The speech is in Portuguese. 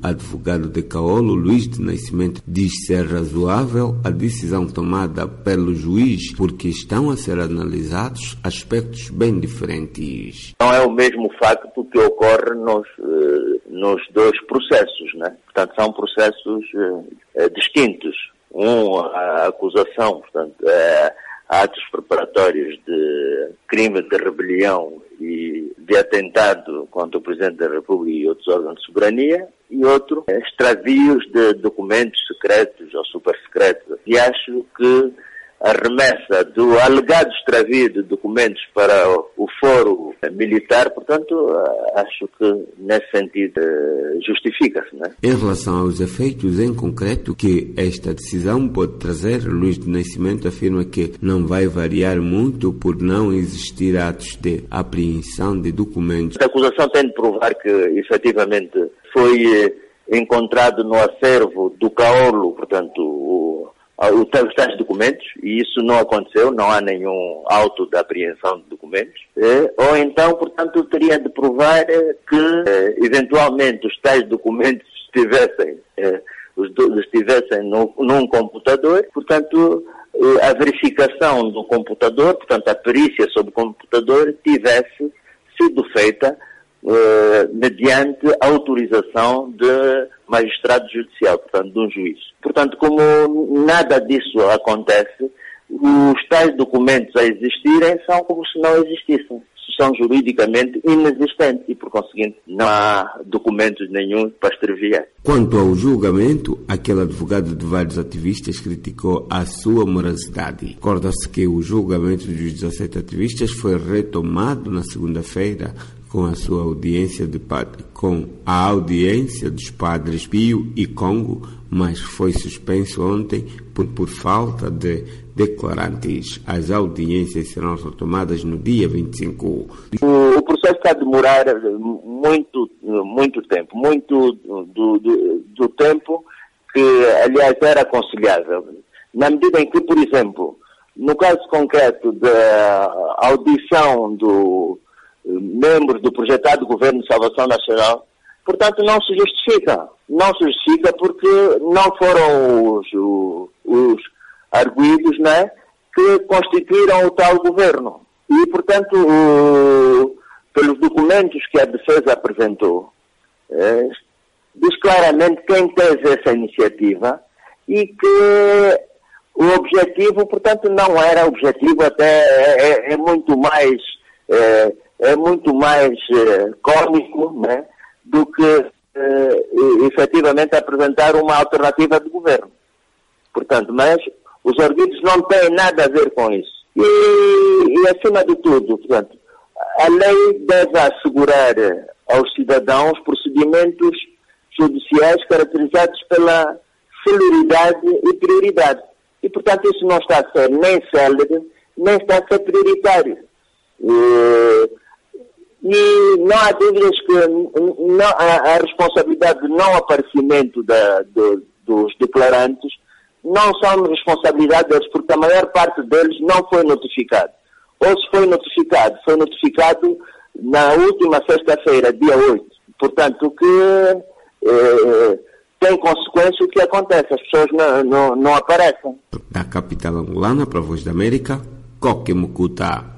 advogado de Caolo, Luís de Nascimento, diz ser razoável a decisão tomada pelo juiz porque estão a ser analisados aspectos bem diferentes. Não é o mesmo facto que ocorre nos dois processos, né? Portanto, são processos distintos. A acusação, portanto, atos preparatórios de crime de rebelião e de atentado contra o Presidente da República e outros órgãos de soberania, e outro, extravios de documentos secretos ou supersecretos. E acho que a remessa do alegado extravio de documentos para o foro militar, portanto, acho que nesse sentido justifica-se, né? Em relação aos efeitos em concreto que esta decisão pode trazer, Luís de Nascimento afirma que não vai variar muito por não existir atos de apreensão de documentos. A acusação tem de provar que, efetivamente, foi encontrado no acervo do Caolo, portanto, os tais documentos, e isso não aconteceu, não há nenhum auto de apreensão de documentos, ou então, portanto, teria de provar que, eventualmente, os tais documentos estivessem num computador, portanto, a verificação do computador, portanto, a perícia sobre o computador tivesse sido feita mediante autorização de magistrado judicial, portanto, de um juiz. Portanto, como nada disso acontece, os tais documentos a existirem são como se não existissem. São juridicamente inexistentes e, por conseguinte, não há documentos nenhum para extraviar. Quanto ao julgamento, aquele advogado de vários ativistas criticou a sua morosidade. Recorda-se que o julgamento dos 17 ativistas foi retomado na segunda-feira com a sua audiência com a audiência dos padres Pio e Congo, mas foi suspenso ontem por falta de declarantes. As audiências serão retomadas no dia 25. O processo está a demorar muito tempo, muito do tempo que, aliás, era aconselhável. Na medida em que, por exemplo, no caso concreto da audição do membros do projetado Governo de Salvação Nacional, portanto, não se justifica. Não se justifica porque não foram os arguidos, né, que constituíram o tal governo. E, portanto, pelos documentos que a defesa apresentou, diz claramente quem teve essa iniciativa e que o objetivo, portanto, não era objetivo, até é muito mais cômico, né, do que efetivamente apresentar uma alternativa de governo. Portanto, mas os arguidos não têm nada a ver com isso. E acima de tudo, portanto, a lei deve assegurar aos cidadãos procedimentos judiciais caracterizados pela celeridade e prioridade. E, portanto, isso não está a ser nem célere, nem está a ser prioritário. E não há dúvidas que a responsabilidade de não aparecimento dos declarantes não são responsabilidade deles, porque a maior parte deles não foi notificado. Ou se foi notificado na última sexta-feira, dia 8. Portanto, que tem consequência o que acontece, as pessoas não aparecem. Da capital angolana para a Voz da América, Coque Mucuta.